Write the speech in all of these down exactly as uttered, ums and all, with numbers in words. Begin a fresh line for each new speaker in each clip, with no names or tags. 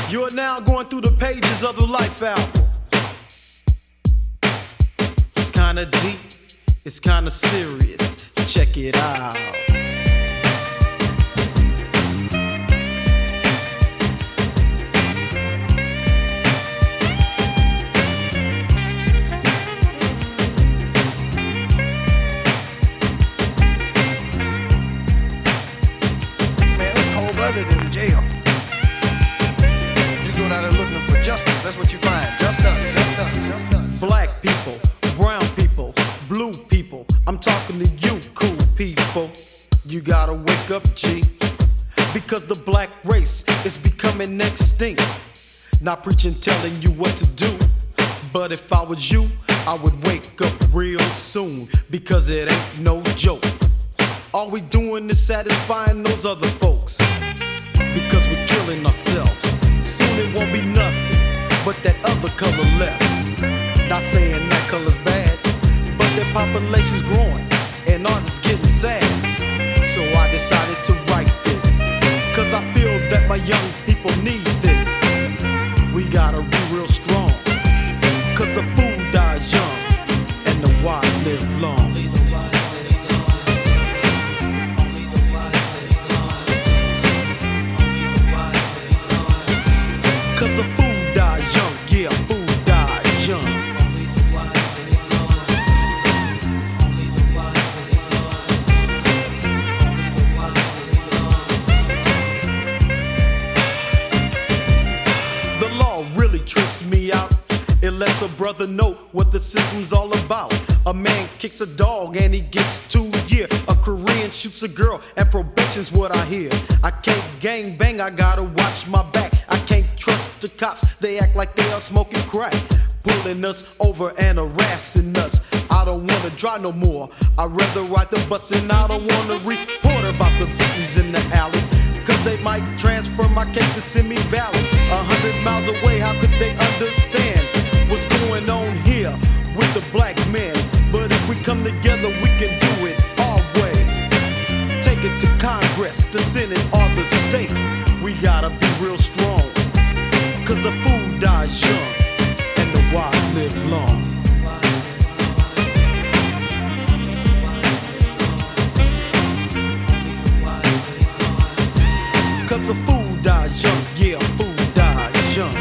You are now going through the pages of the Life album. It's kinda deep, it's kinda serious. Check it out.
Man, it's cold-blooded in the jail. You go down there looking for justice, that's what you find. Just us, just us, just us.
Black people, brown people, blue people, I'm talking to you, cool people. You gotta wake up, G, because the black race is becoming extinct. Not preaching, telling you what to do, but if I was you, I would wake up real soon, because it ain't no joke. All we doing is satisfying those other folks, because we're killing ourselves. Soon it won't be nothing but that other color left. Not saying that color's bad, but their population's growing and ours is getting sad. So I decided to write this, cause I feel that my young people need this. We gotta be real strong, cause the fool dies young and the wise live long. Cause a fool dies young, yeah, a fool dies young. The law really tricks me out. It lets a brother know what the system's all about. A man kicks a dog and he gets two years. A Korean shoots a girl and probation's what I hear. I can't gang bang, I gotta watch my back. I can't trust the cops, they act like they are smoking crack, pulling us over and harassing us. I don't wanna drive no more, I'd rather ride the bus, and I don't wanna report about the beatings in the alley, cause they might transfer my case to Simi Valley. A hundred miles away, how could they understand what's going on here with the black man? But if we come together, we can do it our way. Take it to Congress, the Senate, or the state. We gotta be real strong, cause a fool dies young and the wise live long. Cause a fool dies young, yeah, a fool dies young.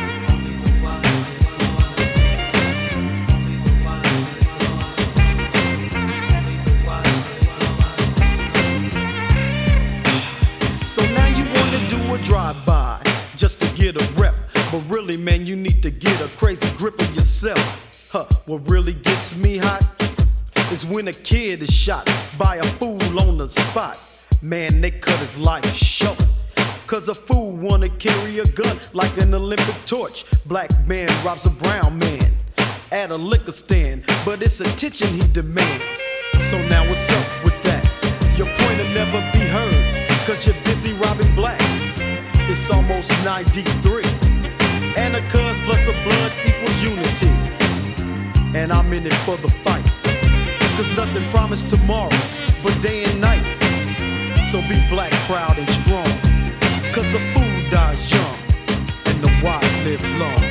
So now you wanna do a drive-by just to get a rep, but really, man, you need to get a crazy grip of yourself. Huh, what really gets me hot is when a kid is shot by a fool on the spot. Man, they cut his life short, cause a fool wanna carry a gun like an Olympic torch. Black man robs a brown man at a liquor stand, but it's attention he demands. So now what's up with that? Your point will never be heard, cause you're busy robbing blacks. It's almost ninety-three, and a cuz plus a blood equals unity. And I'm in it for the fight, cause nothing promised tomorrow but day and night. So be black, proud and strong, cause a fool dies young and the wise live long.